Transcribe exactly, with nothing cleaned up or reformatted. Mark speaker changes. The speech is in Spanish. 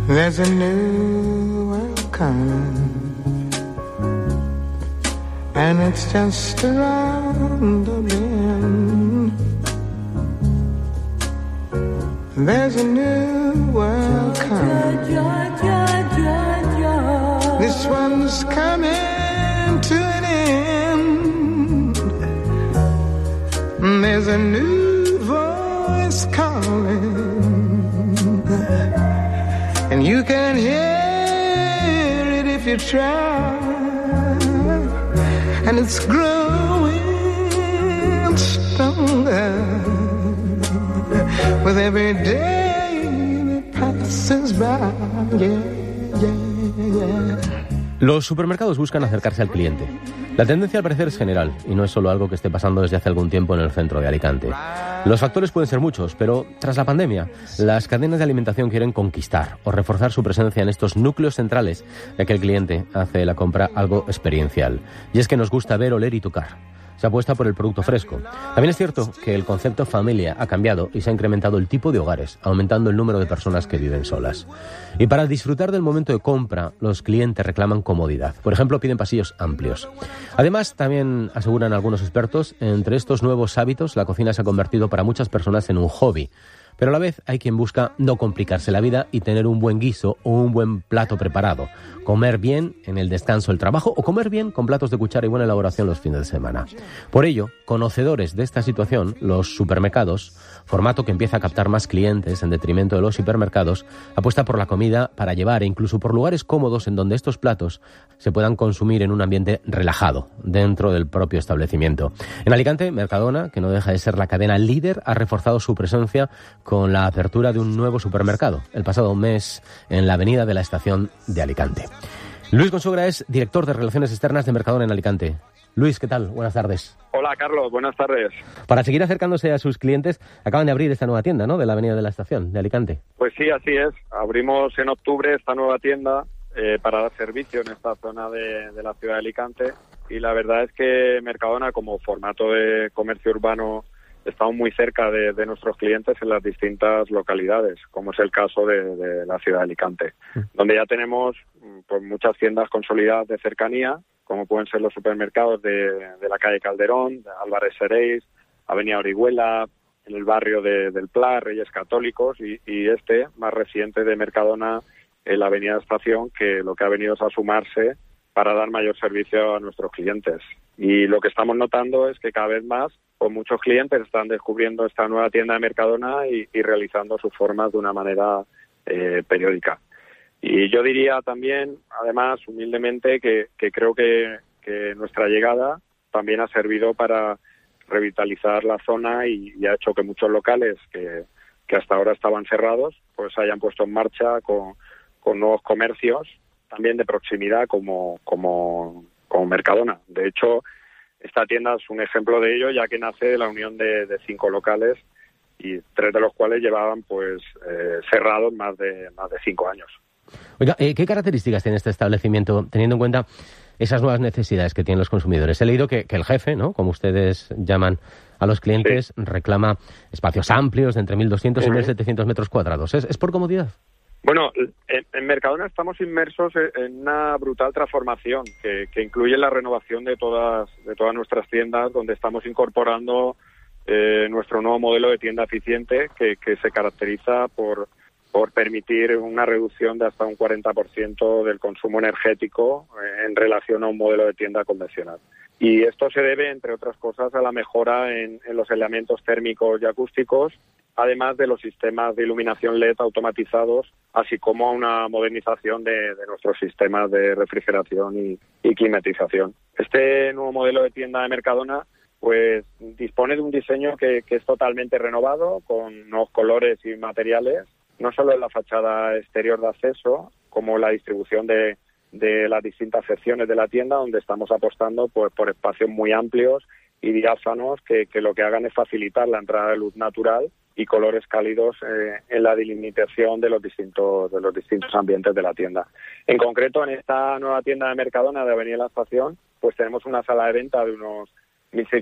Speaker 1: There's a new world coming, and it's just around the bend. There's a new world coming. This one's coming to an end. There's a new voice calling, and you can hear it if you try. And it's growing stronger with every day that passes by. Yeah, yeah, yeah.
Speaker 2: Los supermercados buscan acercarse al cliente. La tendencia al parecer es general y no es solo algo que esté pasando desde hace algún tiempo en el centro de Alicante. Los factores pueden ser muchos, pero tras la pandemia, las cadenas de alimentación quieren conquistar o reforzar su presencia en estos núcleos centrales, ya que el cliente hace de la compra algo experiencial. Y es que nos gusta ver, oler y tocar. Se apuesta por el producto fresco. También es cierto que el concepto familia ha cambiado y se ha incrementado el tipo de hogares, aumentando el número de personas que viven solas. Y para disfrutar del momento de compra, los clientes reclaman comodidad. Por ejemplo, piden pasillos amplios. Además, también aseguran algunos expertos, entre estos nuevos hábitos, la cocina se ha convertido para muchas personas en un hobby. Pero a la vez hay quien busca no complicarse la vida y tener un buen guiso o un buen plato preparado. Comer bien en el descanso del trabajo o comer bien con platos de cuchara y buena elaboración los fines de semana. Por ello, conocedores de esta situación, los supermercados, formato que empieza a captar más clientes en detrimento de los hipermercados, apuesta por la comida para llevar e incluso por lugares cómodos en donde estos platos se puedan consumir en un ambiente relajado dentro del propio establecimiento. En Alicante, Mercadona, que no deja de ser la cadena líder, ha reforzado su presencia con la apertura de un nuevo supermercado el pasado mes en la avenida de la Estación de Alicante. Luis Consuegra es director de Relaciones Externas de Mercadona en Alicante. Luis, ¿qué tal? Buenas tardes.
Speaker 3: Hola, Carlos. Buenas tardes.
Speaker 2: Para seguir acercándose a sus clientes, acaban de abrir esta nueva tienda, ¿no?, de la avenida de la Estación de Alicante.
Speaker 3: Pues sí, así es. Abrimos en octubre esta nueva tienda eh, para dar servicio en esta zona de, de la ciudad de Alicante. Y la verdad es que Mercadona, como formato de comercio urbano, estamos muy cerca de, de nuestros clientes en las distintas localidades, como es el caso de, de la ciudad de Alicante, mm. donde ya tenemos pues, muchas tiendas consolidadas de cercanía, como pueden ser los supermercados de, de la calle Calderón, de Álvarez Seréis, Avenida Orihuela, en el barrio de, del Pla, Reyes Católicos, y, y este, más reciente de Mercadona, en la Avenida Estación, que lo que ha venido es a sumarse para dar mayor servicio a nuestros clientes. Y lo que estamos notando es que cada vez más pues muchos clientes están descubriendo esta nueva tienda de Mercadona y, y realizando sus formas de una manera eh, periódica. Y yo diría también, además, humildemente, que, que creo que, que nuestra llegada también ha servido para revitalizar la zona y, y ha hecho que muchos locales que, que hasta ahora estaban cerrados pues hayan puesto en marcha con, con nuevos comercios, también de proximidad como, como, como Mercadona. De hecho, esta tienda es un ejemplo de ello, ya que nace de la unión de, de cinco locales y tres de los cuales llevaban pues eh, cerrados más de más de cinco años.
Speaker 2: Oiga, eh, ¿qué características tiene este establecimiento, teniendo en cuenta esas nuevas necesidades que tienen los consumidores? He leído que, que el jefe, ¿no?, como ustedes llaman a los clientes, sí, reclama espacios amplios de entre mil doscientos uh-huh. y mil setecientos metros cuadrados. ¿Es, es por comodidad?
Speaker 3: Bueno, en, en Mercadona estamos inmersos en una brutal transformación que, que incluye la renovación de todas de todas nuestras tiendas, donde estamos incorporando eh, nuestro nuevo modelo de tienda eficiente que, que se caracteriza por, por permitir una reducción de hasta un cuarenta por ciento del consumo energético en relación a un modelo de tienda convencional. Y esto se debe, entre otras cosas, a la mejora en, en los elementos térmicos y acústicos, además de los sistemas de iluminación L E D automatizados, así como a una modernización de, de nuestros sistemas de refrigeración y, y climatización. Este nuevo modelo de tienda de Mercadona pues dispone de un diseño que, que es totalmente renovado, con nuevos colores y materiales, no solo en la fachada exterior de acceso, como la distribución de, de las distintas secciones de la tienda, donde estamos apostando pues, por espacios muy amplios y diáfanos que, que lo que hagan es facilitar la entrada de luz natural y colores cálidos eh, en la delimitación de los distintos de los distintos ambientes de la tienda. En concreto, en esta nueva tienda de Mercadona de Avenida La Estación, pues tenemos una sala de venta de unos mil